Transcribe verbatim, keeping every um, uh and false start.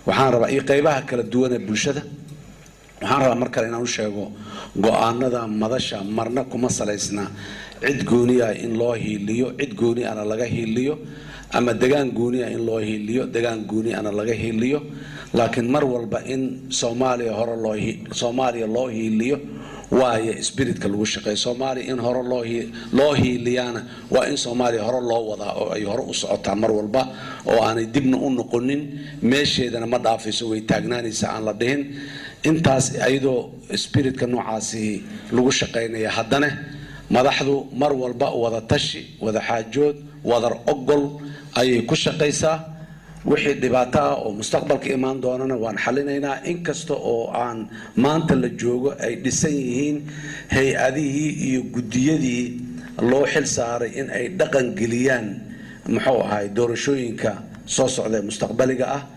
waxaan rabaa iyo qaybaha kala duwan ee bulshada waxaan rabaa mar kale inaan u sheego go'aanada madasha marna kuma salaysna cid gooni ah in loo hiiliyo cid gooni ah laga hiiliyo ama degaan gooni ah in loo hiiliyo degaan gooni ah laga hiiliyo laakiin mar walba in Soomaaliya hore loo Soomaaliya loo hiiliyo waaye spiritka lagu shaqeeyo Soomaaliya in hore loo loo hiiliyana waa in Soomaaliya hore loo wada oo ay hore u socotaa mar walba oo aanay dibna u noqonin meesheedana ma dhaafayso way taagnaanaysaa aan la dhihin intaas ayadoo spiritka noocaasi lagu shaqeynaya haddana madaxdu mar walba wada tashi wada xaajood wada ogol ayay ku shaqeysaa wixii dhibaato ah oo mustaqbalka imaan doonana waan xalinaynaa inkasta oo aan maanta la joogo ay dhisan yihiin hay-adihii iyo gudiyadii loo xil saaray in ay dhaqan geliyaan muxuu ahay doorashooyinka soo socda mustaqbaliga ah